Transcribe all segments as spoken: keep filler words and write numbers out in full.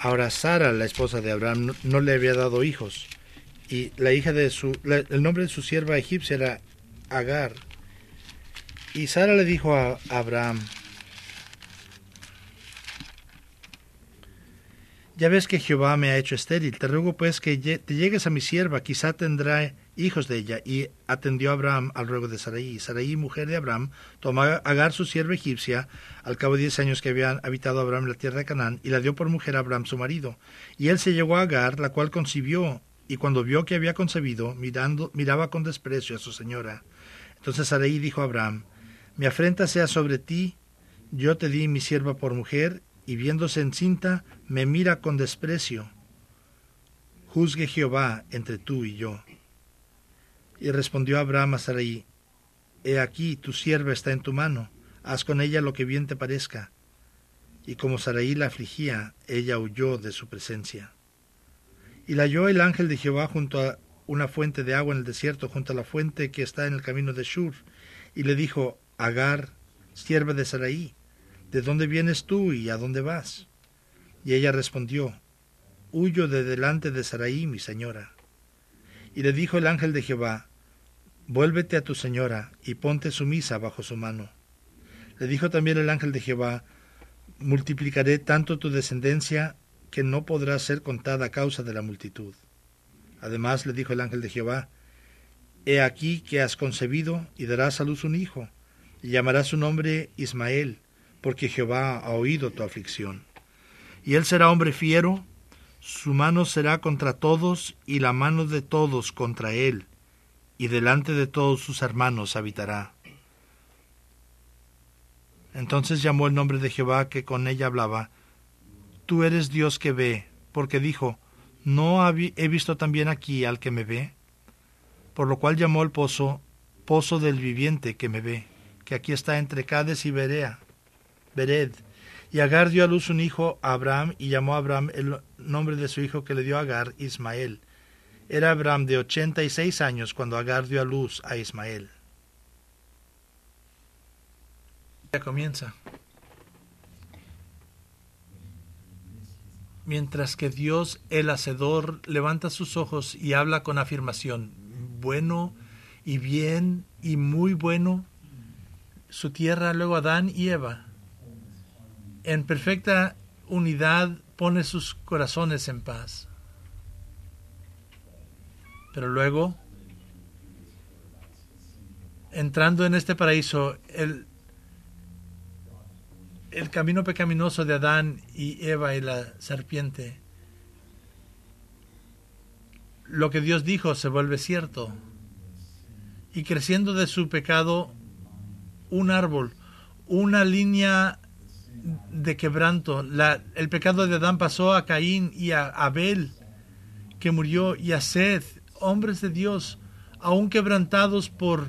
Ahora Sara, la esposa de Abraham, no, no le había dado hijos, y la hija de su, la, el nombre de su sierva egipcia era Agar. Y Sara le dijo a Abraham: ya ves que Jehová me ha hecho estéril, te ruego pues que te llegues a mi sierva, quizá tendrá hijos de ella. Y atendió Abraham al ruego de Sarai. Y Sarai, mujer de Abraham, tomó a Agar, su sierva egipcia, al cabo de diez años que habían habitado Abraham en la tierra de Canaán, y la dio por mujer a Abraham su marido. Y él se llegó a Agar, la cual concibió, y cuando vio que había concebido, mirando, miraba con desprecio a su señora. Entonces Sarai dijo a Abraham: mi afrenta sea sobre ti, yo te di mi sierva por mujer, y viéndose encinta, me mira con desprecio. Juzgue Jehová entre tú y yo. Y respondió Abraham a Sarai: he aquí, tu sierva está en tu mano, haz con ella lo que bien te parezca. Y como Sarai la afligía, ella huyó de su presencia. Y la halló el ángel de Jehová junto a una fuente de agua en el desierto, junto a la fuente que está en el camino de Shur, y le dijo: Agar, sierva de Sarai, ¿de dónde vienes tú y a dónde vas? Y ella respondió: huyo de delante de Sarai, mi señora. Y le dijo el ángel de Jehová: vuélvete a tu señora y ponte sumisa bajo su mano. Le dijo también el ángel de Jehová: multiplicaré tanto tu descendencia que no podrá ser contada a causa de la multitud. Además le dijo el ángel de Jehová: he aquí que has concebido y darás a luz un hijo, y llamarás su nombre Ismael, porque Jehová ha oído tu aflicción. Y él será hombre fiero, su mano será contra todos, y la mano de todos contra él, y delante de todos sus hermanos habitará. Entonces llamó el nombre de Jehová que con ella hablaba: tú eres Dios que ve, porque dijo: ¿no he visto también aquí al que me ve? Por lo cual llamó el pozo, pozo del viviente que me ve, que aquí está entre Cades y Berea, Bered. Y Agar dio a luz un hijo a Abraham, y llamó a Abraham el nombre de su hijo que le dio a Agar, Ismael. Era Abraham de ochenta y seis años cuando Agar dio a luz a Ismael. Ya comienza. Mientras que Dios, el Hacedor, levanta sus ojos y habla con afirmación: bueno y bien y muy bueno, su tierra, luego Adán y Eva, en perfecta unidad, pone sus corazones en paz. Pero luego, entrando en este paraíso, el, el camino pecaminoso de Adán y Eva y la serpiente, lo que Dios dijo se vuelve cierto. Y creciendo de su pecado, un árbol, una línea de quebranto. La, el pecado de Adán pasó a Caín y a Abel, que murió, y a Seth, hombres de Dios, aún quebrantados por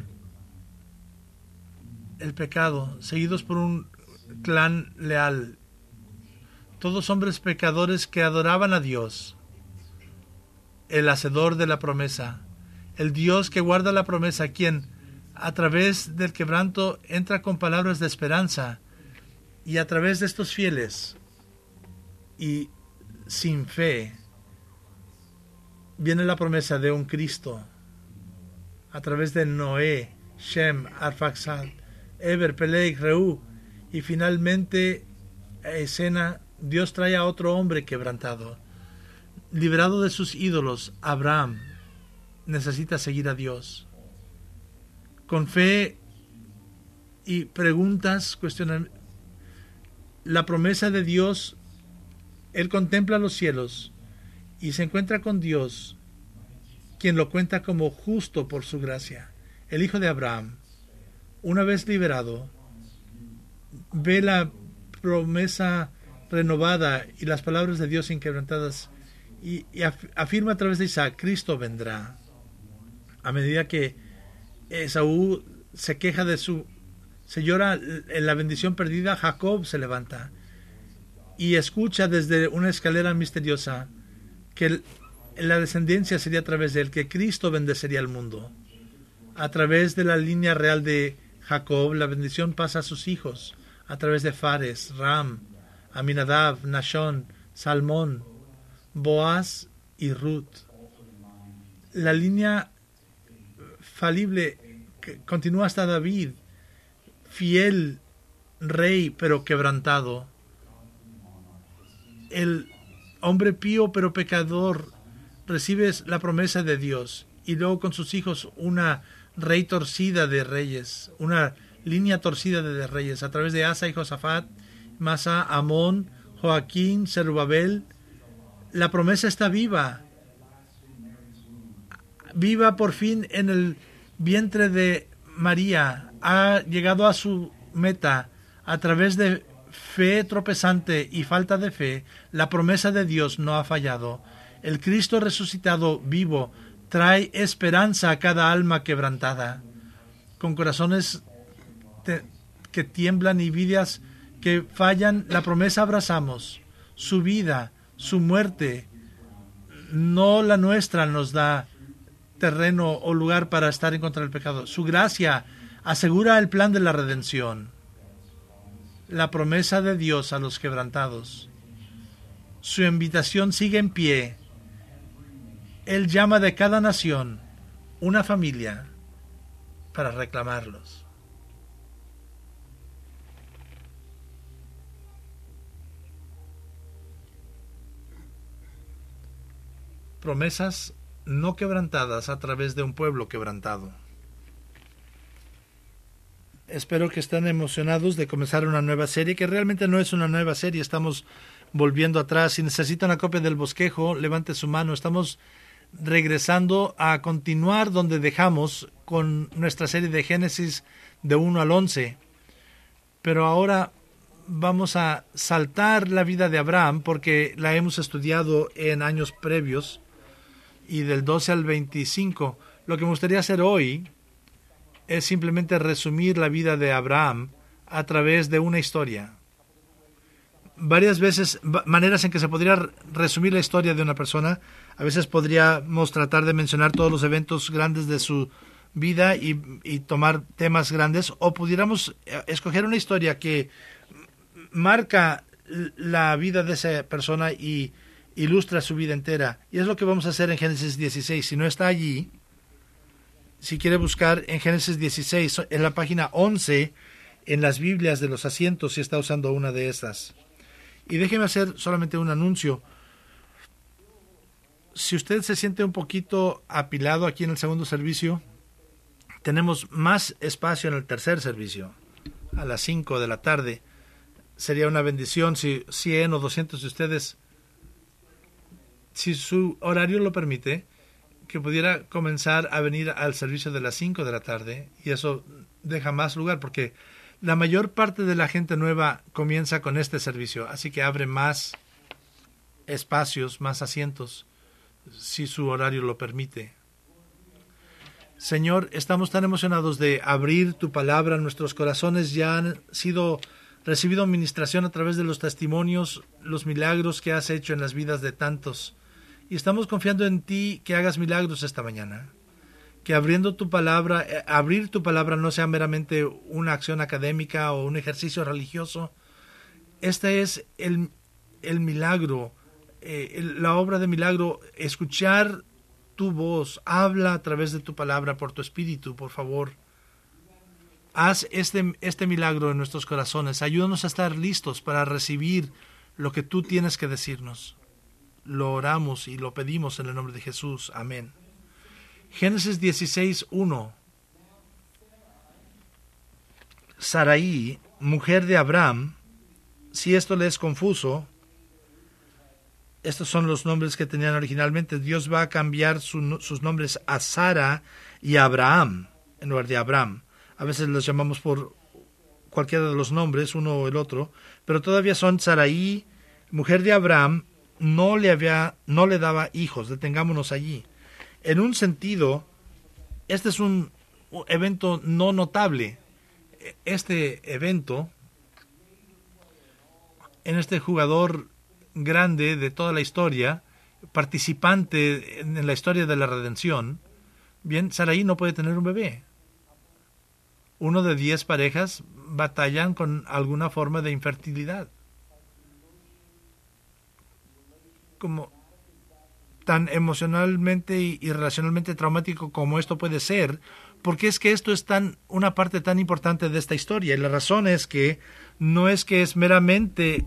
el pecado, seguidos por un clan leal. Todos hombres pecadores que adoraban a Dios, el hacedor de la promesa, el Dios que guarda la promesa, quien a través del quebranto entra con palabras de esperanza, y a través de estos fieles y sin fe viene la promesa de un Cristo a través de Noé, Shem, Arfaxad, Eber, Peleg, Reú, y finalmente a escena Dios trae a otro hombre quebrantado, liberado de sus ídolos. Abraham necesita seguir a Dios con fe y preguntas, cuestionamientos. La promesa de Dios, él contempla los cielos y se encuentra con Dios, quien lo cuenta como justo por su gracia. El hijo de Abraham, una vez liberado, ve la promesa renovada y las palabras de Dios inquebrantadas, y, y afirma a través de Isaac: Cristo vendrá. A medida que Esaú se queja de su se llora en la bendición perdida, Jacob se levanta y escucha desde una escalera misteriosa que el, la descendencia sería a través de él, que Cristo bendecería el mundo. A través de la línea real de Jacob, la bendición pasa a sus hijos, a través de Fares, Ram, Aminadab, Nashón, Salmón, Boaz y Ruth. La línea falible que continúa hasta David, fiel rey pero quebrantado. El hombre pío pero pecador recibe la promesa de Dios, y luego con sus hijos una rey torcida de reyes, una línea torcida de reyes a través de Asa y Josafat, Masa, Amón, Joaquín, Zerubabel. La promesa está viva, viva por fin en el vientre de María. Ha llegado a su meta a través de fe tropezante y falta de fe. La promesa de Dios no ha fallado. El Cristo resucitado vivo trae esperanza a cada alma quebrantada, con corazones te, que tiemblan y vidas que fallan. La promesa abrazamos. Su vida, su muerte, no la nuestra, nos da terreno o lugar para estar en contra del pecado. Su gracia asegura el plan de la redención, la promesa de Dios a los quebrantados. Su invitación sigue en pie. Él llama de cada nación una familia para reclamarlos. Promesas no quebrantadas a través de un pueblo quebrantado. Espero que estén emocionados de comenzar una nueva serie, que realmente no es una nueva serie. Estamos volviendo atrás. Si necesita una copia del bosquejo, levante su mano. Estamos regresando a continuar donde dejamos con nuestra serie de Génesis de uno al once. Pero ahora vamos a saltar la vida de Abraham, porque la hemos estudiado en años previos, y del doce al veinticinco. Lo que me gustaría hacer hoy es simplemente resumir la vida de Abraham a través de una historia. Varias veces, maneras en que se podría resumir la historia de una persona. A veces podríamos tratar de mencionar todos los eventos grandes de su vida y, y tomar temas grandes, o pudiéramos escoger una historia que marca la vida de esa persona y ilustra su vida entera. Y es lo que vamos a hacer en Génesis dieciséis. Si no está allí, si quiere buscar en Génesis dieciséis, en la página once, en las Biblias de los asientos, si está usando una de estas. Y déjeme hacer solamente un anuncio. Si usted se siente un poquito apilado aquí en el segundo servicio, tenemos más espacio en el tercer servicio, a las cinco de la tarde. Sería una bendición si cien o doscientos de ustedes, si su horario lo permite, que pudiera comenzar a venir al servicio de las cinco de la tarde, y eso deja más lugar, porque la mayor parte de la gente nueva comienza con este servicio, así que abre más espacios, más asientos, si su horario lo permite. Señor, estamos tan emocionados de abrir tu palabra. Nuestros corazones ya han sido recibido ministración a través de los testimonios, los milagros que has hecho en las vidas de tantos. Y estamos confiando en ti que hagas milagros esta mañana. Que abriendo tu palabra, eh, abrir tu palabra no sea meramente una acción académica o un ejercicio religioso. Este es el, el milagro, eh, el, la obra de milagro, escuchar tu voz. Habla a través de tu palabra por tu espíritu, por favor. Haz este, este milagro en nuestros corazones. Ayúdanos a estar listos para recibir lo que tú tienes que decirnos. Lo oramos y lo pedimos en el nombre de Jesús. Amén. Génesis dieciséis, uno. Sarai, mujer de Abraham. Si esto le es confuso, estos son los nombres que tenían originalmente. Dios va a cambiar su, sus nombres a Sara y a Abraham en lugar de Abraham. A veces los llamamos por cualquiera de los nombres, uno o el otro, pero todavía son Sarai, mujer de Abraham. No le había, no le daba hijos. Detengámonos allí. En un sentido, este es un evento no notable. Este evento, en este jugador grande de toda la historia, participante en la historia de la redención, bien, Sarai no puede tener un bebé. Uno de diez parejas batallan con alguna forma de infertilidad. como tan emocionalmente y, y relacionalmente traumático como esto puede ser, porque es que esto es tan una parte tan importante de esta historia. Y la razón es que no es que es meramente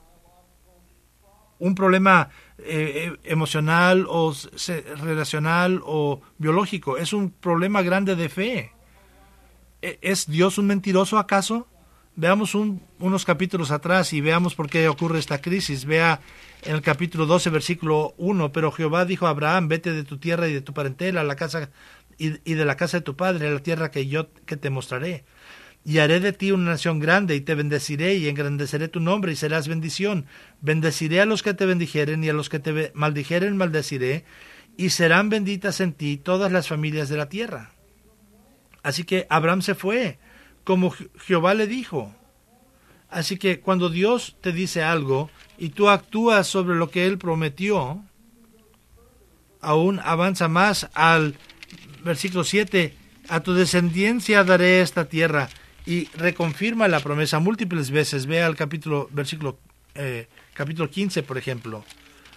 un problema eh, emocional o se, relacional o biológico, es un problema grande de fe. ¿Es Dios un mentiroso acaso? Veamos un, unos capítulos atrás y veamos por qué ocurre esta crisis. Vea en el capítulo doce, versículo uno, pero Jehová dijo a Abraham, vete de tu tierra y de tu parentela a la casa y, y de la casa de tu padre a la tierra que yo que te mostraré. Y haré de ti una nación grande y te bendeciré y engrandeceré tu nombre y serás bendición. Bendeciré a los que te bendijeren y a los que te maldijeren maldeciré y serán benditas en ti todas las familias de la tierra. Así que Abraham se fue, como Jehová le dijo. Así que cuando Dios te dice algo y tú actúas sobre lo que Él prometió, aún avanza más al versículo siete, a tu descendencia daré esta tierra, y reconfirma la promesa múltiples veces. Vea el capítulo, versículo, eh, capítulo quince, por ejemplo.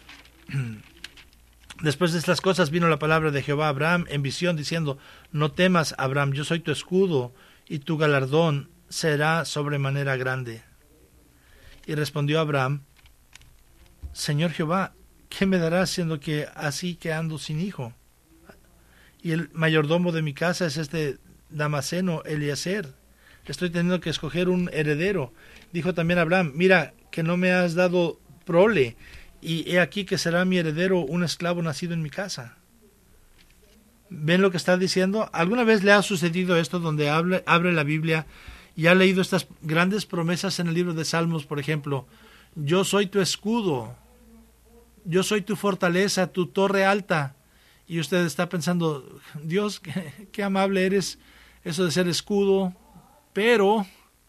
Después de estas cosas vino la palabra de Jehová a Abraham en visión, diciendo, no temas, Abraham, yo soy tu escudo, y tu galardón será sobremanera grande. Y respondió Abraham, Señor Jehová, ¿qué me darás siendo que así que ando sin hijo? Y el mayordomo de mi casa es este Damaseno Eliezer. Estoy teniendo que escoger un heredero. Dijo también Abraham, mira que no me has dado prole, y he aquí que será mi heredero un esclavo nacido en mi casa. ¿Ven lo que está diciendo? ¿Alguna vez le ha sucedido esto donde abre, abre la Biblia y ha leído estas grandes promesas en el libro de Salmos, por ejemplo? Yo soy tu escudo, yo soy tu fortaleza, tu torre alta. Y usted está pensando, Dios, qué, qué amable eres, eso de ser escudo. Pero,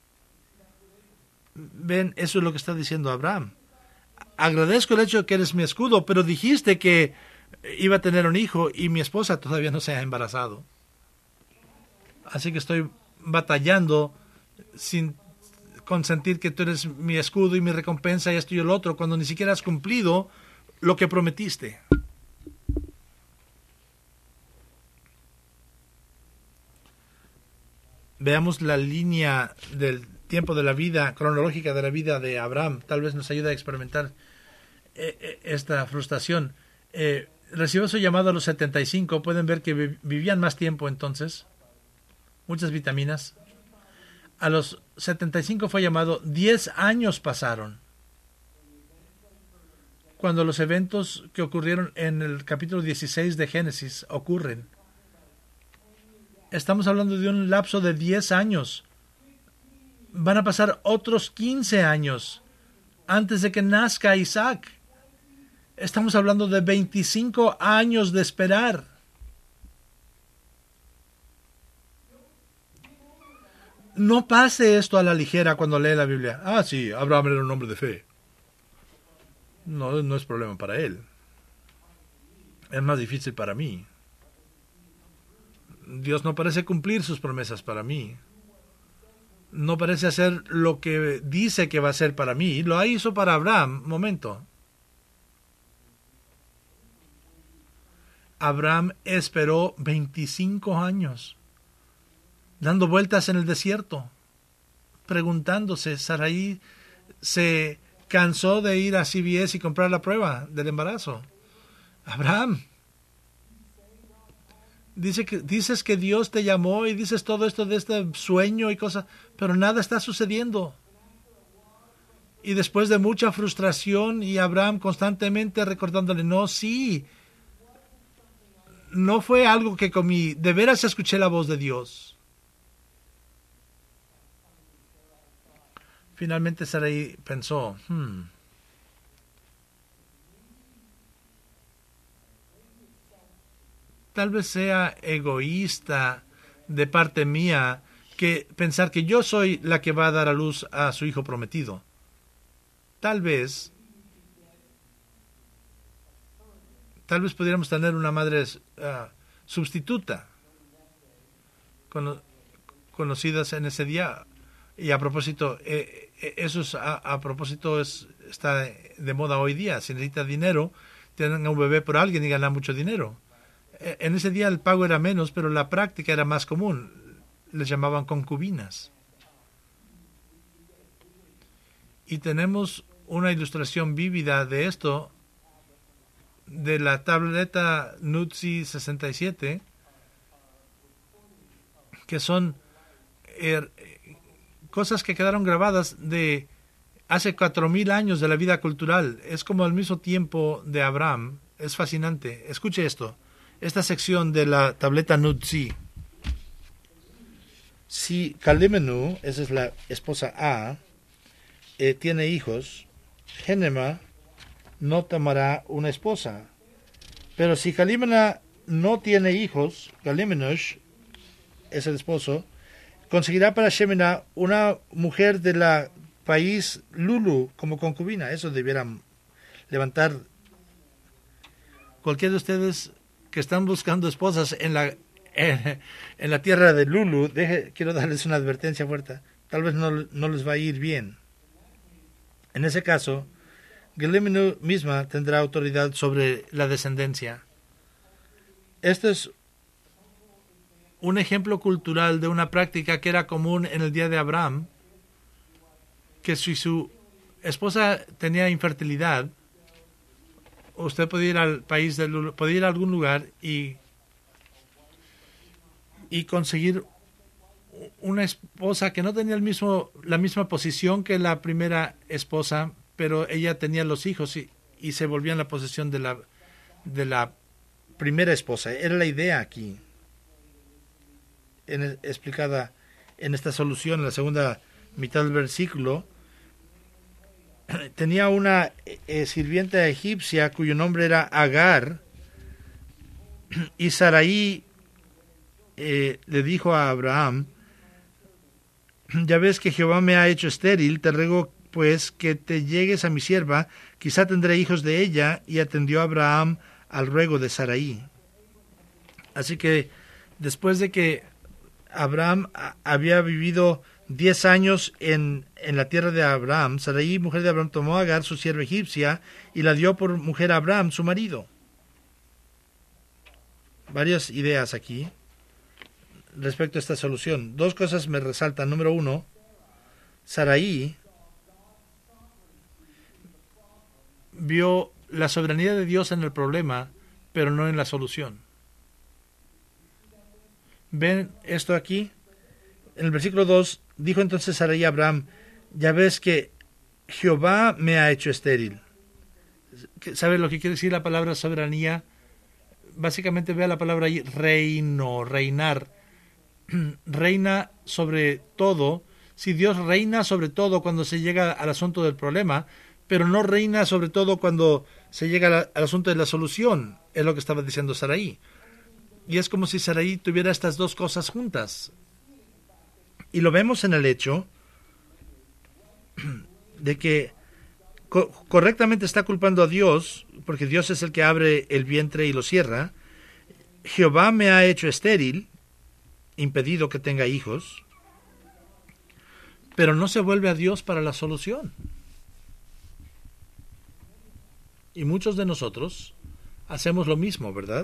ven, eso es lo que está diciendo Abraham. Agradezco el hecho de que eres mi escudo, pero dijiste que iba a tener un hijo y mi esposa todavía no se ha embarazado. Así que estoy batallando sin consentir que tú eres mi escudo y mi recompensa y esto y el otro, cuando ni siquiera has cumplido lo que prometiste. Veamos la línea del tiempo de la vida, cronológica de la vida de Abraham. Tal vez nos ayude a experimentar eh, esta frustración. Eh, recibió su llamado a los setenta y cinco. Pueden ver que vivían más tiempo entonces. Muchas vitaminas. A los setenta y cinco fue llamado. diez años pasaron. Cuando los eventos que ocurrieron en el capítulo dieciséis de Génesis ocurren. Estamos hablando de un lapso de diez años. Van a pasar otros quince años antes de que nazca Isaac. Estamos hablando de veinticinco años de esperar. No pase esto a la ligera cuando lee la Biblia. Ah, sí, Abraham era un hombre de fe. No, no es problema para él. Es más difícil para mí. Dios no parece cumplir sus promesas para mí. No parece hacer lo que dice que va a hacer para mí. Lo hizo para Abraham. Momento. Abraham esperó veinticinco años, dando vueltas en el desierto, preguntándose. Sarai se cansó de ir a C V S y comprar la prueba del embarazo. Abraham, Dice que, dices que Dios te llamó y dices todo esto de este sueño y cosas, pero nada está sucediendo. Y después de mucha frustración y Abraham constantemente recordándole, no, sí, no fue algo que comí, de veras escuché la voz de Dios. Finalmente Sarai pensó, hmm, tal vez sea egoísta de parte mía que pensar que yo soy la que va a dar a luz a su hijo prometido. Tal vez, tal vez pudiéramos tener una madre uh, sustituta, cono, conocidas en ese día. Y a propósito, eh, eso es, a, a propósito es, está de moda hoy día. Si necesita dinero, tienen a un bebé por alguien y ganan mucho dinero. Eh, en ese día el pago era menos, pero la práctica era más común. Les llamaban concubinas. Y tenemos una ilustración vívida de esto de la tableta Nutsi sesenta y siete, que son er, cosas que quedaron grabadas de hace cuatro mil años de la vida cultural. Es como al mismo tiempo de Abraham. Es fascinante. Escuche esto. Esta sección de la tableta Nutsi. Si Kalimenu, esa es la esposa A, eh, tiene hijos, Genema no tomará una esposa. Pero si Kalimena no tiene hijos, Kalimenush es el esposo, conseguirá para Shemina una mujer de la país Lulu como concubina. Eso debieran levantar. Cualquiera de ustedes que están buscando esposas en la en, en la tierra de Lulu, deje, quiero darles una advertencia fuerte. Tal vez no, no les va a ir bien. En ese caso, Gelimenu misma tendrá autoridad sobre la descendencia. Esto es un ejemplo cultural de una práctica que era común en el día de Abraham, que si su esposa tenía infertilidad, usted podía ir al país de Lulu, podía ir a algún lugar y y conseguir una esposa que no tenía el mismo la misma posición que la primera esposa, pero ella tenía los hijos y, y se volvía en la posesión de la de la primera esposa. Era la idea aquí, en, explicada en esta solución, en la segunda mitad del versículo. Tenía una eh, sirvienta egipcia cuyo nombre era Agar, y Sarai eh, le dijo a Abraham: ya ves que Jehová me ha hecho estéril, te ruego pues que te llegues a mi sierva, quizá tendré hijos de ella. Y atendió Abraham al ruego de Sarai. Así que después de que Abraham a, había vivido diez años en, en la tierra de Abraham, Sarai, mujer de Abraham, tomó a Agar, su sierva egipcia, y la dio por mujer a Abraham, su marido. Varias ideas aquí respecto a esta solución. Dos cosas me resaltan. Número uno, Sarai vio la soberanía de Dios en el problema, pero no en la solución. ¿Ven esto aquí? En el versículo dos, dijo entonces Sarai a Abraham: ya ves que Jehová me ha hecho estéril. ¿Sabe lo que quiere decir la palabra soberanía? Básicamente vea la palabra ahí, reino, reinar. Reina sobre todo. Si Dios reina sobre todo cuando se llega al asunto del problema, pero no reina sobre todo cuando se llega al, al asunto de la solución, es lo que estaba diciendo Sarai. Y es como si Sarai tuviera estas dos cosas juntas. Y lo vemos en el hecho de que co- correctamente está culpando a Dios, porque Dios es el que abre el vientre y lo cierra. Jehová me ha hecho estéril, impedido que tenga hijos. Pero no se vuelve a Dios para la solución. Y muchos de nosotros hacemos lo mismo, ¿verdad?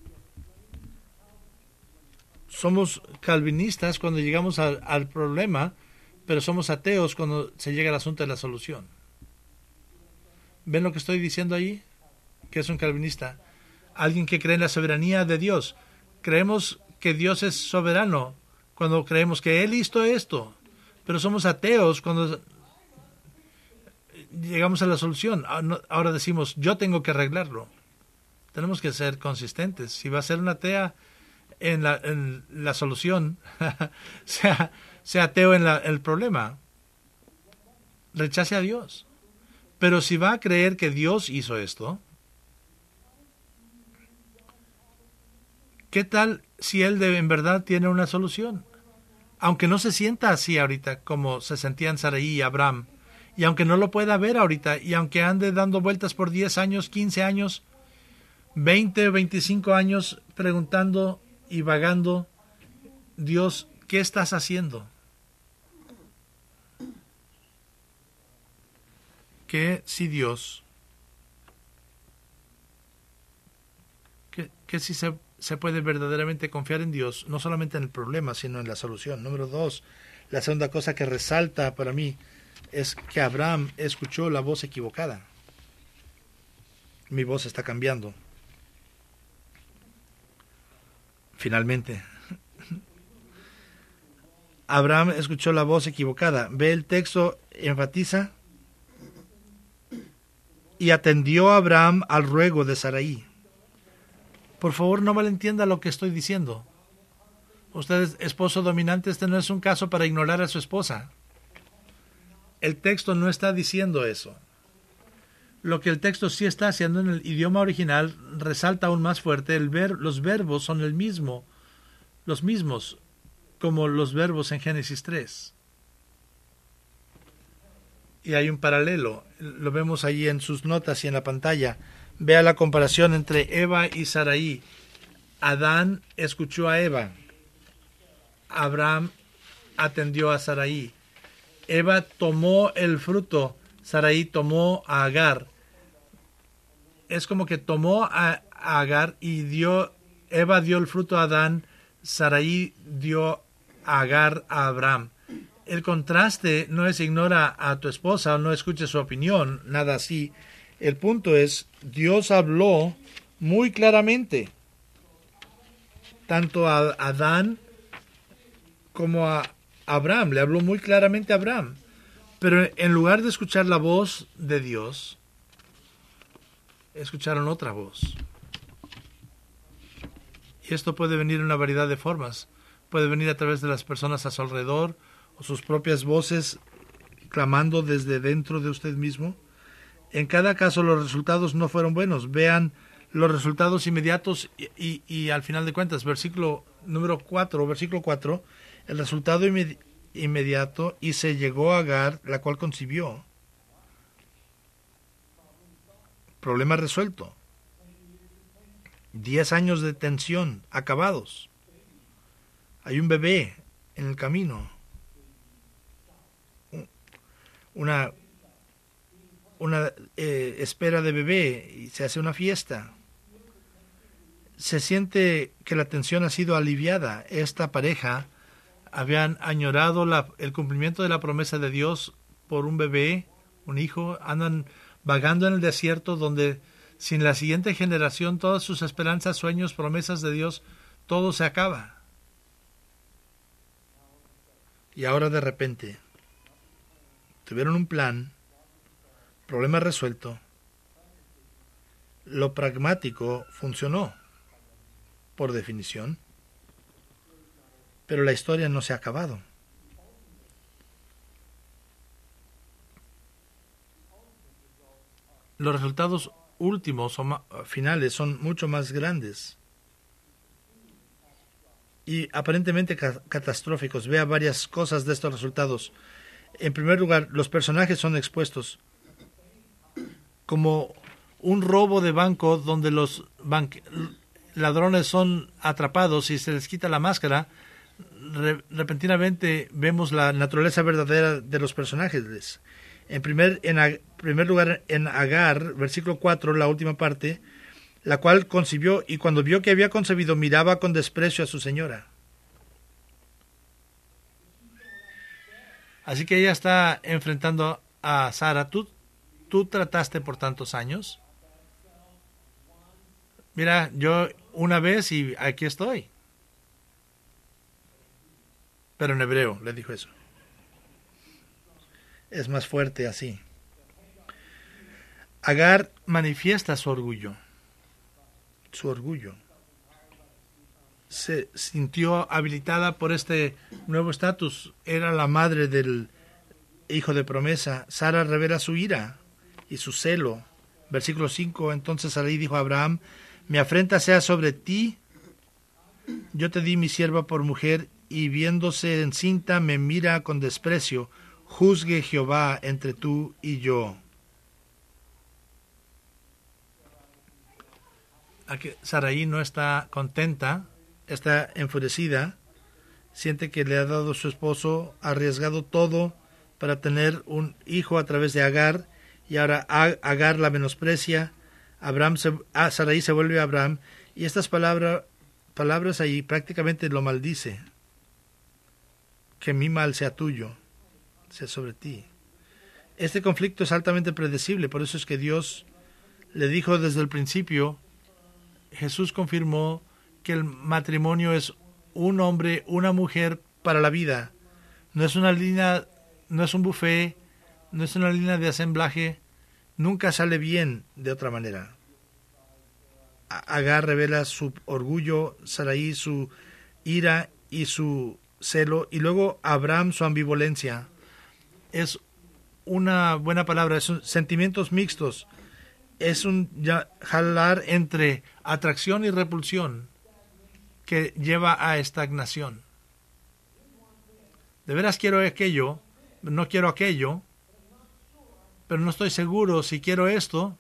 Somos calvinistas cuando llegamos al, al problema, pero somos ateos cuando se llega al asunto de la solución. ¿Ven lo que estoy diciendo ahí? Que es un calvinista. Alguien que cree en la soberanía de Dios. Creemos que Dios es soberano cuando creemos que Él hizo esto, pero somos ateos cuando llegamos a la solución. Ahora decimos, yo tengo que arreglarlo. Tenemos que ser consistentes. Si va a ser una atea en la, en la solución, sea, sea ateo en la, el problema, rechace a Dios. Pero si va a creer que Dios hizo esto, ¿qué tal si Él de, en verdad tiene una solución? Aunque no se sienta así ahorita como se sentían Sarai y Abraham, y aunque no lo pueda ver ahorita, y aunque ande dando vueltas por diez años, quince años, veinte, veinticinco años preguntando y vagando, Dios, ¿qué estás haciendo? que si Dios, que, que si se, se puede verdaderamente confiar en Dios, no solamente en el problema, sino en la solución. Número dos, la segunda cosa que resalta para mí es que Abraham escuchó la voz equivocada. Mi voz está cambiando. Finalmente, Abraham escuchó la voz equivocada. Ve el texto, enfatiza, y atendió a Abraham al ruego de Sarai. Por favor, no malentienda lo que estoy diciendo. Usted es esposo dominante, este no es un caso para ignorar a su esposa. El texto no está diciendo eso. Lo que el texto sí está haciendo en el idioma original resalta aún más fuerte, el ver, los verbos son el mismo, los mismos como los verbos en Génesis tres. Y hay un paralelo, lo vemos ahí en sus notas y en la pantalla. Vea la comparación entre Eva y Sarai. Adán escuchó a Eva. Abraham atendió a Sarai. Eva tomó el fruto, Sarai tomó a Agar. Es como que tomó a, a Agar y dio, Eva dio el fruto a Adán, Sarai dio a Agar a Abraham. El contraste no es ignora a tu esposa o no escuche su opinión, nada así. El punto es, Dios habló muy claramente, tanto a Adán como a Abraham, le habló muy claramente a Abraham. Pero en lugar de escuchar la voz de Dios, escucharon otra voz. Y esto puede venir en una variedad de formas. Puede venir a través de las personas a su alrededor, o sus propias voces clamando desde dentro de usted mismo. En cada caso los resultados no fueron buenos. Vean los resultados inmediatos y, y, y al final de cuentas, versículo número cuatro, versículo cuatro, el resultado inmedi- inmediato, y se llegó a Agar, la cual concibió. Problema resuelto. Diez años de tensión acabados. Hay un bebé en el camino. Una, una eh, espera de bebé y se hace una fiesta. Se siente que la tensión ha sido aliviada. Esta pareja habían añorado la, el cumplimiento de la promesa de Dios por un bebé, un hijo. Andan vagando en el desierto donde sin la siguiente generación todas sus esperanzas, sueños, promesas de Dios, todo se acaba. Y ahora de repente tuvieron un plan, problema resuelto, lo pragmático funcionó, por definición, pero la historia no se ha acabado. Los resultados últimos o ma- finales son mucho más grandes y aparentemente ca- catastróficos. Vea varias cosas de estos resultados. En primer lugar, los personajes son expuestos como un robo de banco donde los banque- ladrones son atrapados y se les quita la máscara. Re- repentinamente vemos la naturaleza verdadera de los personajes. En primer, en Ag- primer lugar, en Agar, versículo cuatro, la última parte, la cual concibió, y cuando vio que había concebido, miraba con desprecio a su señora. Así que ella está enfrentando a Sara. ¿Tú, tú trataste por tantos años? Mira, yo una vez y aquí estoy. Pero en hebreo le dijo eso. Es más fuerte así. Agar manifiesta su orgullo. Su orgullo. Se sintió habilitada por este nuevo estatus. Era la madre del hijo de promesa. Sara revela su ira y su celo. Versículo cinco. Entonces Sarai dijo a Abraham: mi afrenta sea sobre ti. Yo te di mi sierva por mujer, y viéndose encinta me mira con desprecio. Juzgue Jehová entre tú y yo. Aquí Sarai no está contenta, está enfurecida, siente que le ha dado su esposo, ha arriesgado todo para tener un hijo a través de Agar, y ahora Agar la menosprecia, Abraham se, ah, Sarai se vuelve a Abraham, y estas palabras, palabras ahí prácticamente lo maldice. Que mi mal sea tuyo, sea sobre ti. Este conflicto es altamente predecible, por eso es que Dios le dijo desde el principio, Jesús confirmó que el matrimonio es un hombre, una mujer para la vida. No es una línea, no es un buffet, no es una línea de asemblaje, nunca sale bien de otra manera. Agar revela su orgullo, Sarai su ira y su celo, y luego Abraham su ambivalencia. Es una buena palabra, son sentimientos mixtos, es un ya, jalar entre atracción y repulsión que lleva a estagnación. De veras quiero aquello, no quiero aquello, pero no estoy seguro si quiero esto,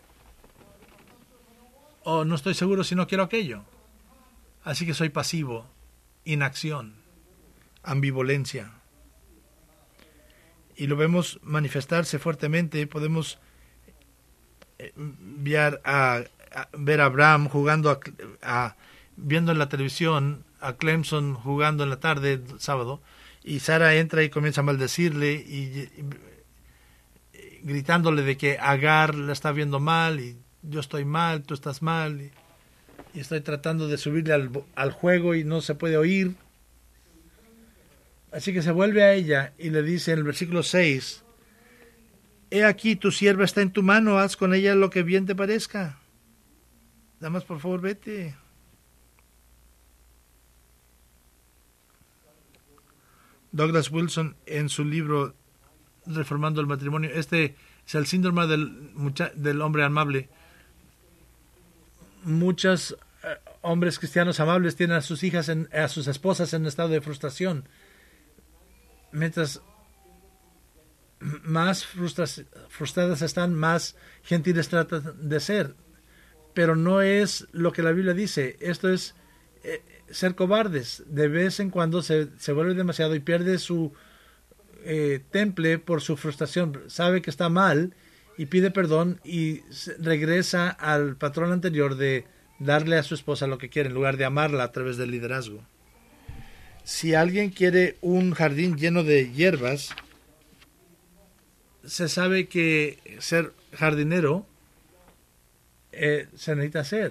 o no estoy seguro si no quiero aquello. Así que soy pasivo, inacción, ambivalencia. Y lo vemos manifestarse fuertemente. Podemos enviar a, a ver a Abraham jugando, a, a, viendo en la televisión a Clemson jugando en la tarde, sábado, y Sara entra y comienza a maldecirle y, y, y gritándole de que Agar la está viendo mal y yo estoy mal, tú estás mal, y, y estoy tratando de subirle al, al juego y no se puede oír. Así que se vuelve a ella y le dice en el versículo seis, he aquí tu sierva está en tu mano, haz con ella lo que bien te parezca. Damas, por favor, vete. Douglas Wilson, en su libro Reformando el matrimonio, este es el síndrome del, mucha, del hombre amable. Muchos eh, hombres cristianos amables tienen a sus hijas, en, a sus esposas en estado de frustración. Mientras más frustras, frustradas están, más gentiles tratan de ser. Pero no es lo que la Biblia dice. Esto es eh, ser cobardes. De vez en cuando se, se vuelve demasiado y pierde su eh, temple por su frustración. Sabe que está mal y pide perdón y regresa al patrón anterior de darle a su esposa lo que quiere en lugar de amarla a través del liderazgo. Si alguien quiere un jardín lleno de hierbas, se sabe que ser jardinero eh, se necesita hacer.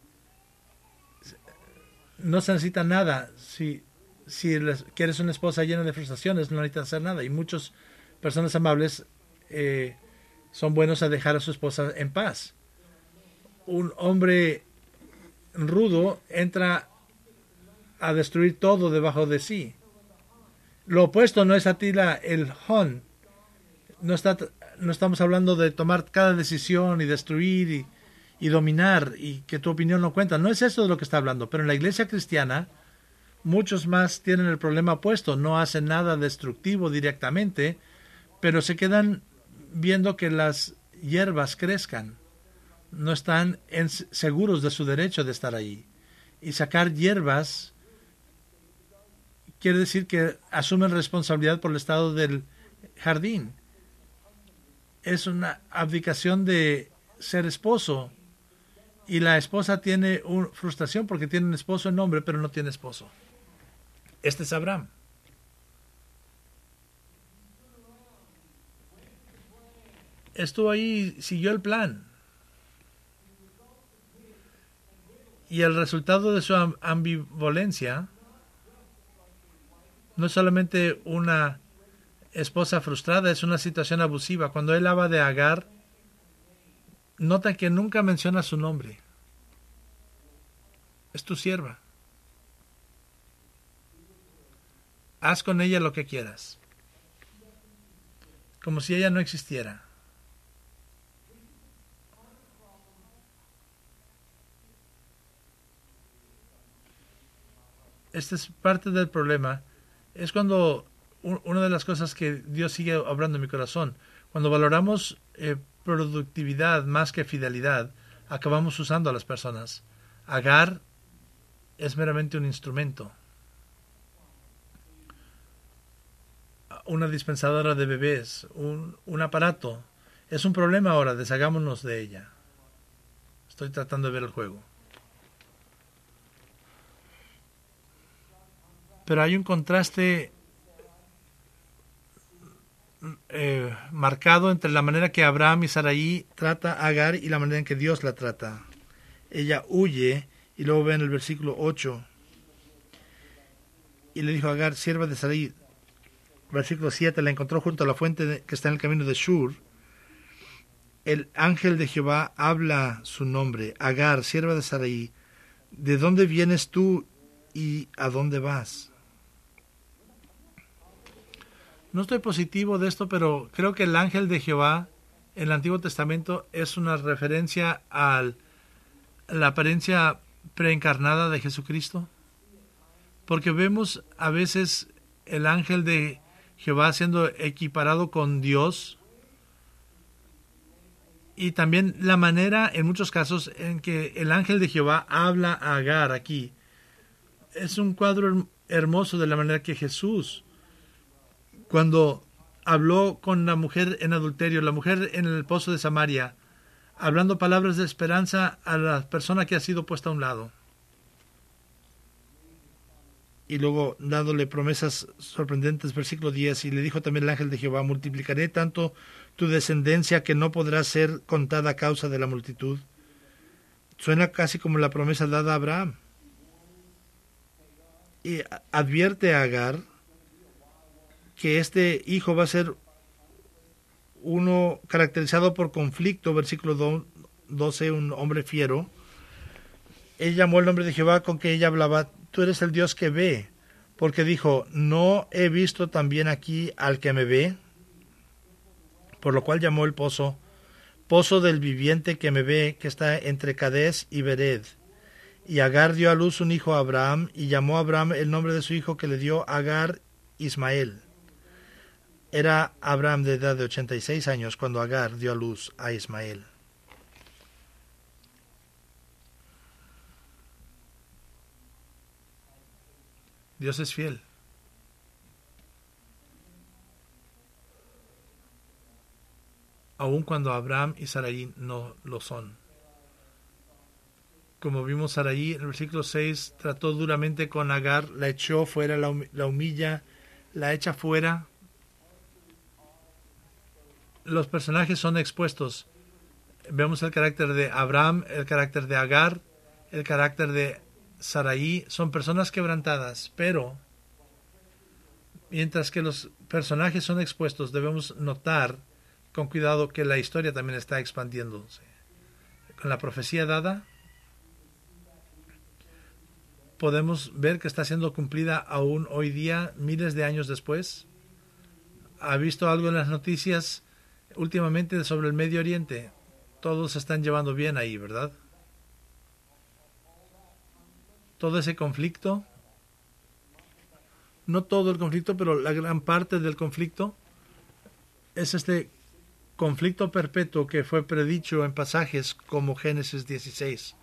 No se necesita nada. Si, si les, quieres una esposa llena de frustraciones, no necesitas hacer nada. Y muchas personas amables eh, son buenos a dejar a su esposa en paz. Un hombre rudo entra a destruir todo debajo de sí. Lo opuesto no es Atila el Hun. No, está, no estamos hablando de tomar cada decisión y destruir y, y dominar y que tu opinión no cuenta. No es eso de lo que está hablando. Pero en la iglesia cristiana muchos más tienen el problema opuesto. No hacen nada destructivo directamente, pero se quedan viendo que las hierbas crezcan. No están en, seguros de su derecho de estar ahí. Y sacar hierbas quiere decir que asumen responsabilidad por el estado del jardín. Es una abdicación de ser esposo. Y la esposa tiene una frustración porque tiene un esposo en nombre, pero no tiene esposo. Este es Abraham. Estuvo ahí, siguió el plan. Y el resultado de su ambivalencia no es solamente una esposa frustrada, es una situación abusiva. Cuando él habla de Agar, nota que nunca menciona su nombre. Es tu sierva. Haz con ella lo que quieras. Como si ella no existiera. Esta es parte del problema. Es cuando una de las cosas que Dios sigue hablando en mi corazón, cuando valoramos eh, productividad más que fidelidad, acabamos usando a las personas. Agar es meramente un instrumento. Una dispensadora de bebés, un, un aparato. Es un problema ahora, deshagámonos de ella. Estoy tratando de ver el juego. Pero hay un contraste eh, marcado entre la manera que Abraham y Sarai trata a Agar y la manera en que Dios la trata. Ella huye, y luego ve en el versículo ocho, y le dijo a Agar, sierva de Sarai, versículo siete, la encontró junto a la fuente de, que está en el camino de Shur. El ángel de Jehová habla su nombre, Agar, sierva de Sarai, ¿de dónde vienes tú y a dónde vas? No estoy positivo de esto, pero creo que el ángel de Jehová en el Antiguo Testamento es una referencia a la apariencia preencarnada de Jesucristo, porque vemos a veces el ángel de Jehová siendo equiparado con Dios, y también la manera, en muchos casos, en que el ángel de Jehová habla a Agar aquí. Es un cuadro hermoso de la manera que Jesús, cuando habló con la mujer en adulterio, la mujer en el pozo de Samaria, hablando palabras de esperanza a la persona que ha sido puesta a un lado. Y luego dándole promesas sorprendentes, versículo diez, y le dijo también el ángel de Jehová, multiplicaré tanto tu descendencia que no podrá ser contada a causa de la multitud. Suena casi como la promesa dada a Abraham. Y advierte a Agar que este hijo va a ser uno caracterizado por conflicto, versículo doce, un hombre fiero. Él llamó el nombre de Jehová con que ella hablaba, tú eres el Dios que ve, porque dijo, no he visto también aquí al que me ve, por lo cual llamó el pozo, pozo del viviente que me ve, que está entre Cades y Bered. Y Agar dio a luz un hijo a Abraham, y llamó a Abraham el nombre de su hijo que le dio Agar, Ismael. Era Abraham de edad de ochenta y seis años cuando Agar dio a luz a Ismael. Dios es fiel. Aun cuando Abraham y Sarai no lo son. Como vimos, Sarai en el versículo seis trató duramente con Agar, la echó fuera, la, hum- la humilla, la echa fuera. Los personajes son expuestos. Vemos el carácter de Abraham, el carácter de Agar, el carácter de Sarai. Son personas quebrantadas, pero mientras que los personajes son expuestos, debemos notar con cuidado que la historia también está expandiéndose. Con la profecía dada, podemos ver que está siendo cumplida aún hoy día, miles de años después. ¿Ha visto algo en las noticias últimamente sobre el Medio Oriente? Todos se están llevando bien ahí, ¿verdad? Todo ese conflicto, no todo el conflicto, pero la gran parte del conflicto, es este conflicto perpetuo que fue predicho en pasajes como Génesis dieciséis.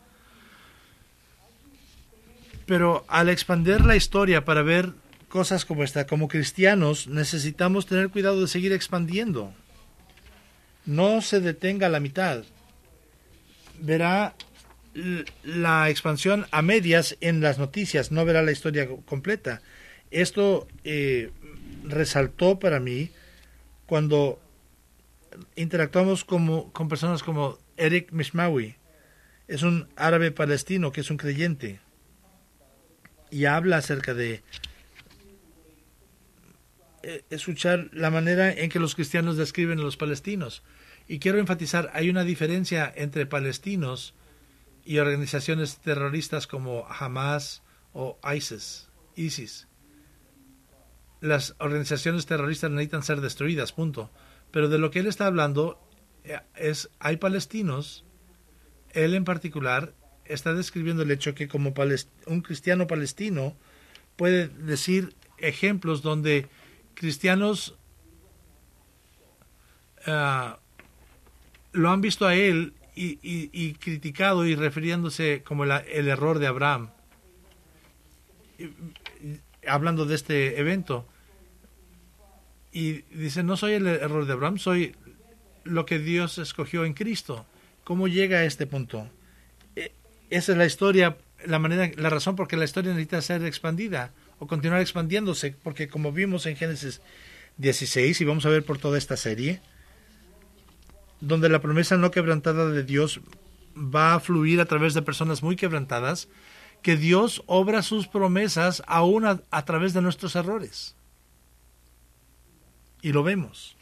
Pero al expandir la historia para ver cosas como esta, como cristianos, necesitamos tener cuidado de seguir expandiendo. No se detenga a la mitad. Verá la expansión a medias en las noticias, no verá la historia completa. Esto eh, resaltó para mí cuando interactuamos como, con personas como Eric Mishmawi. Es un árabe palestino que es un creyente y habla acerca de eh, escuchar la manera en que los cristianos describen a los palestinos. Y quiero enfatizar, hay una diferencia entre palestinos y organizaciones terroristas como Hamas o ISIS. ISIS. Las organizaciones terroristas necesitan ser destruidas, punto. Pero de lo que él está hablando es, hay palestinos, él en particular está describiendo el hecho que como palest- un cristiano palestino puede decir ejemplos donde cristianos uh, lo han visto a él y, y, y criticado y refiriéndose como la, el error de Abraham. Y, y, hablando de este evento. Y dice, no soy el error de Abraham, soy lo que Dios escogió en Cristo. ¿Cómo llega a este punto? Esa es la historia, la manera, la razón por que la historia necesita ser expandida o continuar expandiéndose, porque como vimos en Génesis dieciséis, y vamos a ver por toda esta serie, donde la promesa no quebrantada de Dios va a fluir a través de personas muy quebrantadas, que Dios obra sus promesas aún a, a través de nuestros errores. Y lo vemos.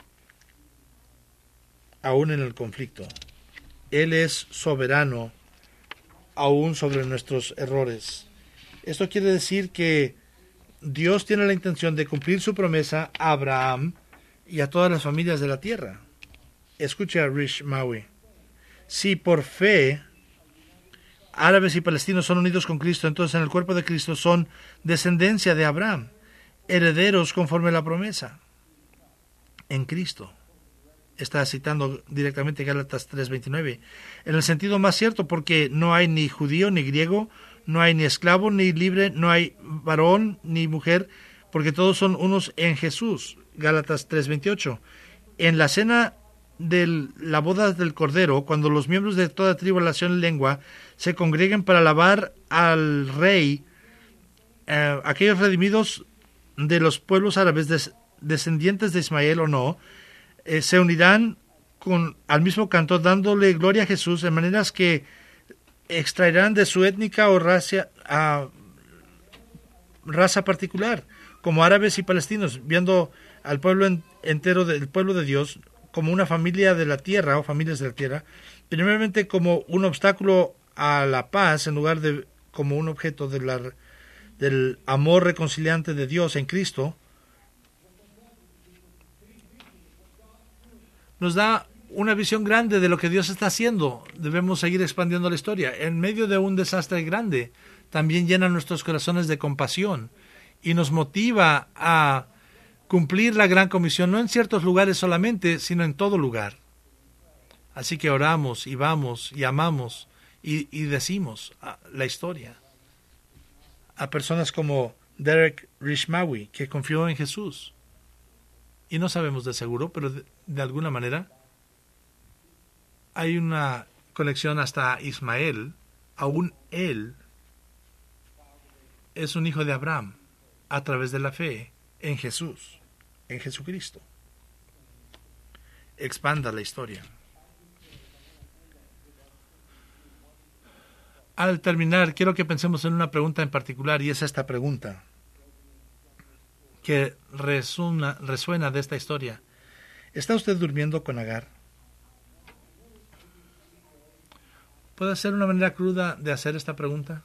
Aún en el conflicto. Él es soberano aún sobre nuestros errores. Esto quiere decir que Dios tiene la intención de cumplir su promesa a Abraham y a todas las familias de la tierra. Escucha a Rish Maui. Si por fe árabes y palestinos son unidos con Cristo, entonces en el cuerpo de Cristo son descendencia de Abraham, herederos conforme a la promesa en Cristo. Está citando directamente Gálatas tres veintinueve, en el sentido más cierto, porque no hay ni judío ni griego, no hay ni esclavo ni libre, no hay varón ni mujer, porque todos son unos en Jesús. Gálatas tres veintiocho. En la cena de la boda del Cordero, cuando los miembros de toda tribu, nación y lengua se congreguen para alabar al Rey, eh, aquellos redimidos de los pueblos árabes, des, descendientes de Ismael o no, eh, se unirán con, al mismo canto, dándole gloria a Jesús, en maneras que extraerán de su étnica o raza, uh, raza particular, como árabes y palestinos, viendo al pueblo en, entero del pueblo de Dios como una familia de la tierra o familias de la tierra, primeramente como un obstáculo a la paz en lugar de como un objeto de la, del amor reconciliante de Dios en Cristo. Nos da una visión grande de lo que Dios está haciendo. Debemos seguir expandiendo la historia. En medio de un desastre grande, también llena nuestros corazones de compasión y nos motiva a cumplir la gran comisión, no en ciertos lugares solamente, sino en todo lugar. Así que oramos y vamos y amamos y, y decimos la historia a personas como Derek Rishmawi, que confió en Jesús. Y no sabemos de seguro, pero de, de alguna manera hay una conexión hasta Ismael. Aún él es un hijo de Abraham a través de la fe en Jesús, en Jesucristo. Expanda la historia. Al terminar, quiero que pensemos en una pregunta en particular, y es esta pregunta que resuena, resuena de esta historia. ¿Está usted durmiendo con Agar? ¿Puede ser una manera cruda de hacer esta pregunta?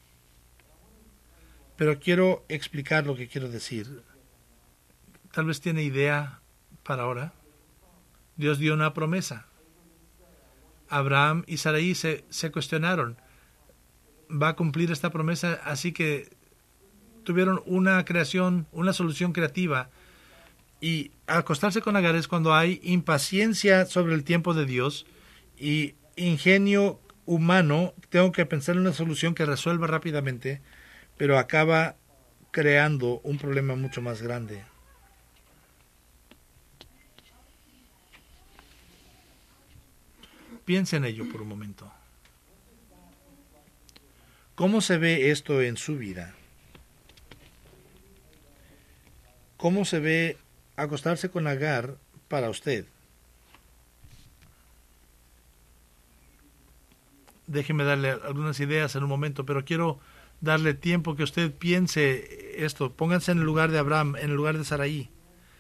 Pero quiero explicar lo que quiero decir. Tal vez tiene idea para ahora. Dios dio una promesa. Abraham y Sarai se, se cuestionaron. ¿Va a cumplir esta promesa? Así que tuvieron una creación, una solución creativa. Y acostarse con Agar es cuando hay impaciencia sobre el tiempo de Dios y ingenio humano. Tengo que pensar en una solución que resuelva rápidamente, pero acaba creando un problema mucho más grande. Piensa en ello por un momento. ¿Cómo se ve esto en su vida? ¿Cómo se ve acostarse con Agar para usted? Déjeme darle algunas ideas en un momento, pero quiero darle tiempo que usted piense esto. Pónganse en el lugar de Abraham, en el lugar de Sarai.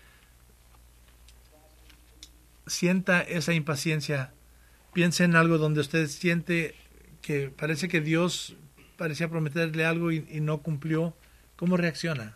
Sienta esa impaciencia. Piense en algo donde usted siente que parece que Dios parecía prometerle algo y, y no cumplió. ¿Cómo reacciona?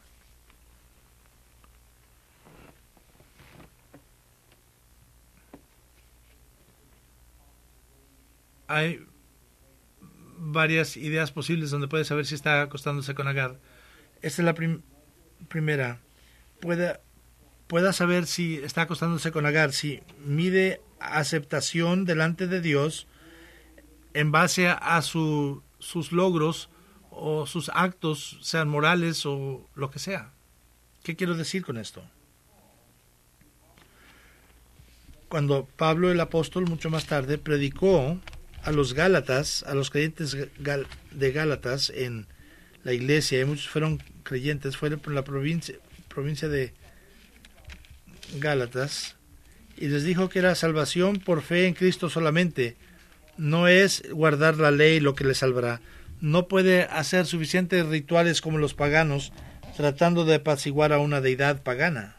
Hay varias ideas posibles donde puede saber si está acostándose con Agar. Esta es la prim- primera. Pueda, pueda saber si está acostándose con Agar, si mide aceptación delante de Dios en base a su, sus logros o sus actos, sean morales o lo que sea. ¿Qué quiero decir con esto? cuando Pablo el apóstol mucho más tarde predicó a los Gálatas, a los creyentes de Gálatas en la iglesia, y muchos fueron creyentes, fue por la provincia, provincia de Gálatas, y les dijo que era salvación por fe en Cristo solamente. No es guardar la ley lo que le salvará. No puede hacer suficientes rituales como los paganos, tratando de apaciguar a una deidad pagana.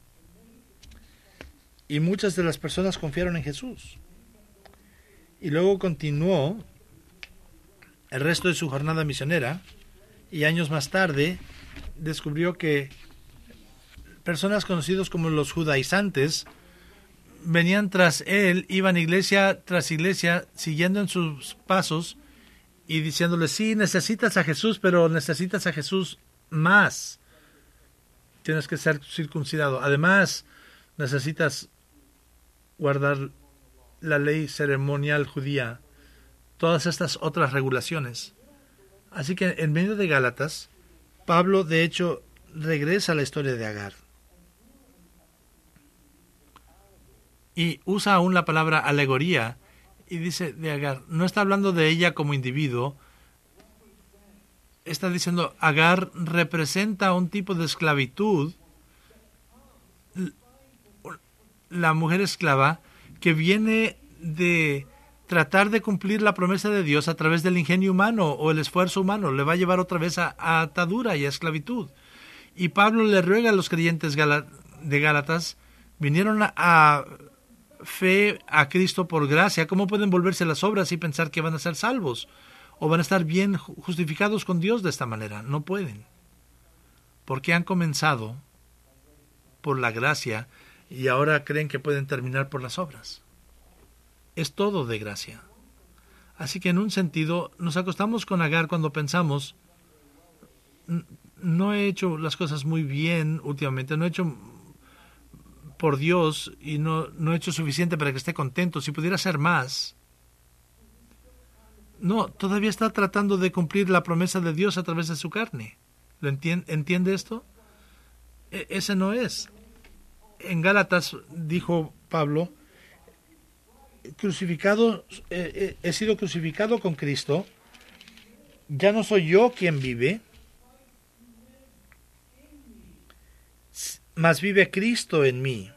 Y muchas de las personas confiaron en Jesús. Y luego continuó el resto de su jornada misionera, y años más tarde descubrió que personas conocidos como los judaizantes venían tras él, iban iglesia tras iglesia, siguiendo en sus pasos y diciéndole, sí, necesitas a Jesús, pero necesitas a Jesús más. Tienes que ser circuncidado. Además, necesitas guardar la ley ceremonial judía, todas estas otras regulaciones. Así que en medio de Gálatas, Pablo de hecho regresa a la historia de Agar. Y usa aún la palabra alegoría y dice de Agar, no está hablando de ella como individuo, está diciendo Agar representa un tipo de esclavitud, la mujer esclava que viene de tratar de cumplir la promesa de Dios a través del ingenio humano o el esfuerzo humano, le va a llevar otra vez a, a atadura y a esclavitud. Y Pablo le ruega a los creyentes de Gálatas, vinieron a, a fe a Cristo por gracia, ¿cómo pueden volverse las obras y pensar que van a ser salvos? ¿O van a estar bien justificados con Dios de esta manera? No pueden. Porque han comenzado por la gracia y ahora creen que pueden terminar por las obras. Es todo de gracia. Así que en un sentido nos acostamos con Agar cuando pensamos, no he hecho las cosas muy bien últimamente, no he hecho por Dios y no, no he hecho suficiente para que esté contento, si pudiera hacer más. No, todavía está tratando de cumplir la promesa de Dios a través de su carne. ¿Lo entiende, entiende esto? E- ese no es. En Gálatas dijo Pablo, crucificado, eh, he sido crucificado con Cristo, ya no soy yo quien vive, mas vive Cristo en mí.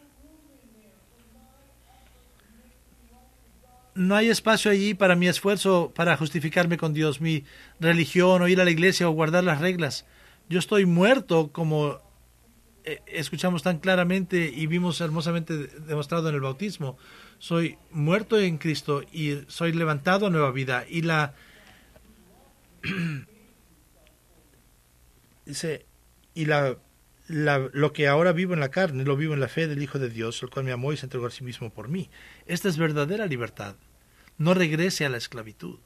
No hay espacio allí para mi esfuerzo para justificarme con Dios, mi religión, o ir a la iglesia o guardar las reglas. Yo estoy muerto, como escuchamos tan claramente y vimos hermosamente demostrado en el bautismo. Soy muerto en Cristo y soy levantado a nueva vida. Y la dice, y la, la lo que ahora vivo en la carne, lo vivo en la fe del Hijo de Dios, el cual me amó y se entregó a sí mismo por mí. Esta es verdadera libertad. No regrese a la esclavitud.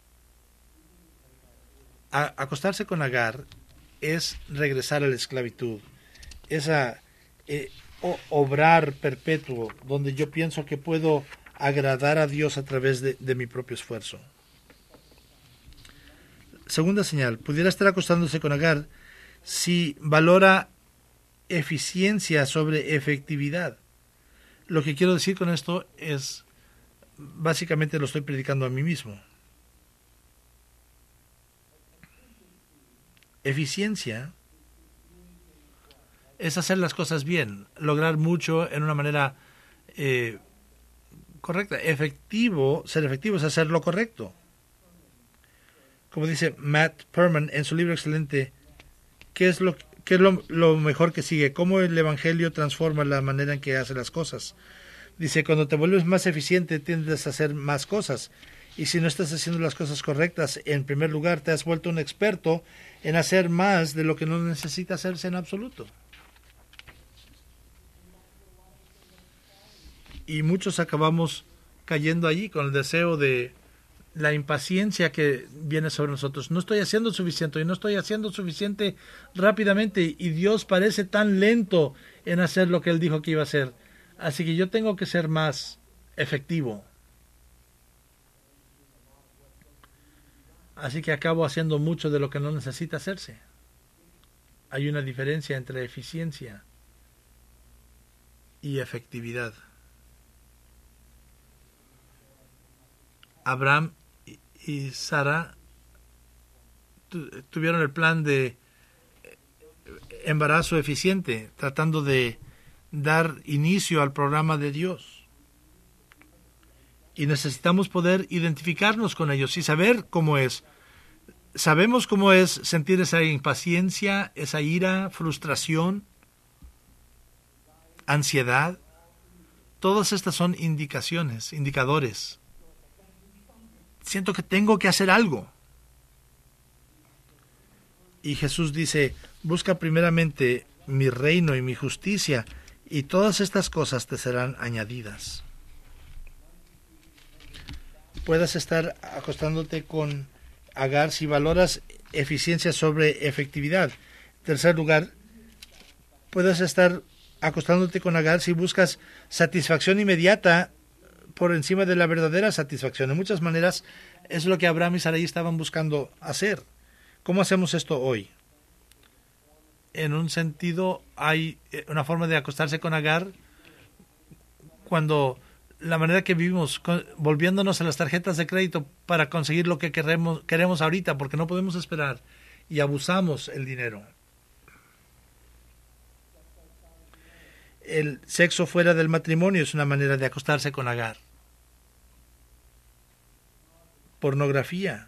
A, acostarse con Agar es regresar a la esclavitud. Esa eh, o, obrar perpetuo, donde yo pienso que puedo agradar a Dios a través de, de mi propio esfuerzo. Segunda señal, pudiera estar acostándose con Agar si valora eficiencia sobre efectividad. Lo que quiero decir con esto es, básicamente lo estoy predicando a mí mismo. Eficiencia es hacer las cosas bien, lograr mucho en una manera eh, correcta. Efectivo, ser efectivo es hacer lo correcto. Como dice Matt Perman en su libro excelente, ¿qué es lo, qué es lo, lo mejor que sigue? ¿Cómo el Evangelio transforma la manera en que hace las cosas? Dice, cuando te vuelves más eficiente, tiendes a hacer más cosas. Y si no estás haciendo las cosas correctas, en primer lugar, te has vuelto un experto en hacer más de lo que no necesita hacerse en absoluto. Y muchos acabamos cayendo allí con el deseo de la impaciencia que viene sobre nosotros. No estoy haciendo suficiente y no estoy haciendo suficiente rápidamente y Dios parece tan lento en hacer lo que Él dijo que iba a hacer. Así que yo tengo que ser más efectivo. Así que acabo haciendo mucho de lo que no necesita hacerse. Hay una diferencia entre eficiencia y efectividad. Abraham y Sara tuvieron el plan de embarazo eficiente, tratando de dar inicio al programa de Dios. Y necesitamos poder identificarnos con ellos y saber cómo es. Sabemos cómo es sentir esa impaciencia, esa ira, frustración, ansiedad. Todas estas son indicaciones, indicadores. Siento que tengo que hacer algo. Y Jesús dice, busca primeramente mi reino y mi justicia, y todas estas cosas te serán añadidas. Puedes estar acostándote con Agar si valoras eficiencia sobre efectividad. En tercer lugar, puedes estar acostándote con Agar si buscas satisfacción inmediata por encima de la verdadera satisfacción. De muchas maneras es lo que Abraham y Sarai estaban buscando hacer. ¿Cómo hacemos esto hoy? En un sentido, hay una forma de acostarse con Agar cuando la manera que vivimos, volviéndonos a las tarjetas de crédito para conseguir lo que queremos, queremos ahorita, porque no podemos esperar, y abusamos el dinero. El sexo fuera del matrimonio es una manera de acostarse con Agar. Pornografía.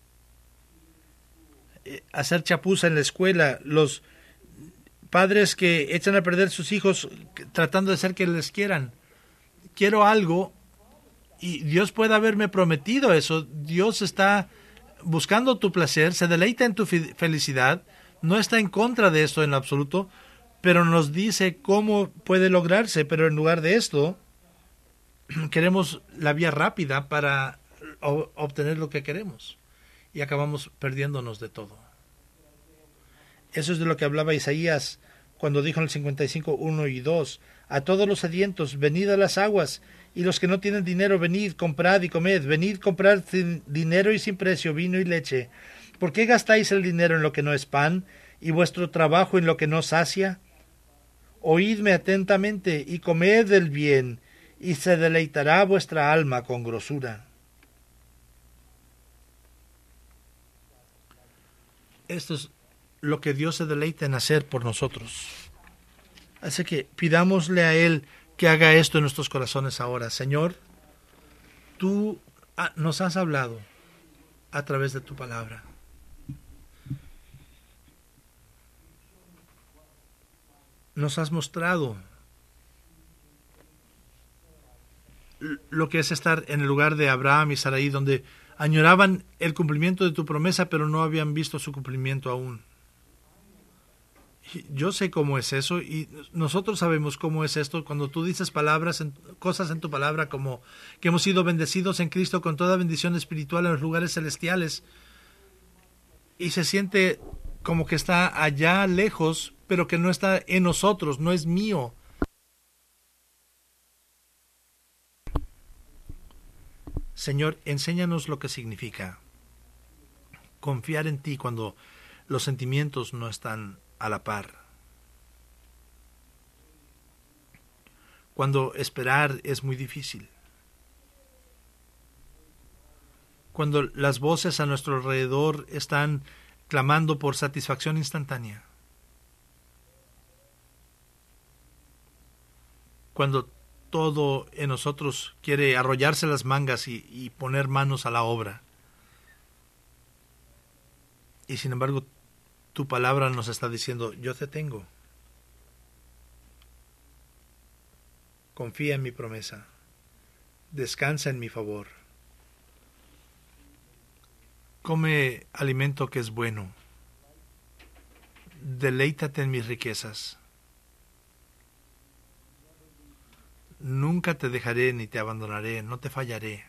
Hacer chapuza en la escuela. Los padres que echan a perder sus hijos tratando de hacer que les quieran. Quiero algo y Dios puede haberme prometido eso. Dios está buscando tu placer, se deleita en tu felicidad, no está en contra de esto en lo absoluto, pero nos dice cómo puede lograrse. Pero en lugar de esto, queremos la vía rápida para obtener lo que queremos y acabamos perdiéndonos de todo. Eso es de lo que hablaba Isaías cuando dijo en el cincuenta y cinco, uno y dos, a todos los sedientos, venid a las aguas, y los que no tienen dinero, venid, comprad y comed, venid, comprad sin dinero y sin precio vino y leche. ¿Por qué gastáis el dinero en lo que no es pan, y vuestro trabajo en lo que no sacia? Oídme atentamente, y comed del bien, y se deleitará vuestra alma con grosura. Esto es lo que Dios se deleita en hacer por nosotros. Así que pidámosle a Él que haga esto en nuestros corazones ahora. Señor, tú nos has hablado a través de tu palabra. Nos has mostrado lo que es estar en el lugar de Abraham y Sarai, donde añoraban el cumplimiento de tu promesa, pero no habían visto su cumplimiento aún. Yo sé cómo es eso, y nosotros sabemos cómo es esto cuando tú dices palabras, en, cosas en tu palabra como que hemos sido bendecidos en Cristo con toda bendición espiritual en los lugares celestiales, y se siente como que está allá lejos, pero que no está en nosotros, no es mío. Señor, enséñanos lo que significa confiar en ti cuando los sentimientos no están a la par. Cuando esperar es muy difícil. Cuando las voces a nuestro alrededor están clamando por satisfacción instantánea. Cuando todo en nosotros quiere arrollarse las mangas y, y poner manos a la obra. Y sin embargo, tu palabra nos está diciendo, yo te tengo. Confía en mi promesa. Descansa en mi favor. Come alimento que es bueno. Deleítate en mis riquezas. Nunca te dejaré ni te abandonaré, no te fallaré.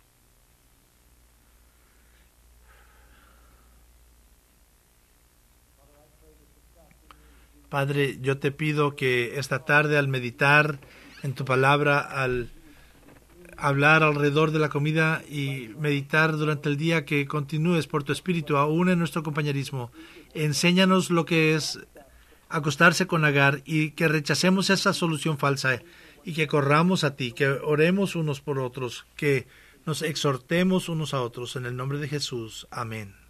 Padre, yo te pido que esta tarde al meditar en tu palabra, al hablar alrededor de la comida y meditar durante el día, que continúes por tu espíritu aún en nuestro compañerismo. Enséñanos lo que es acostarse con Agar y que rechacemos esa solución falsa y que corramos a ti, que oremos unos por otros, que nos exhortemos unos a otros en el nombre de Jesús. Amén.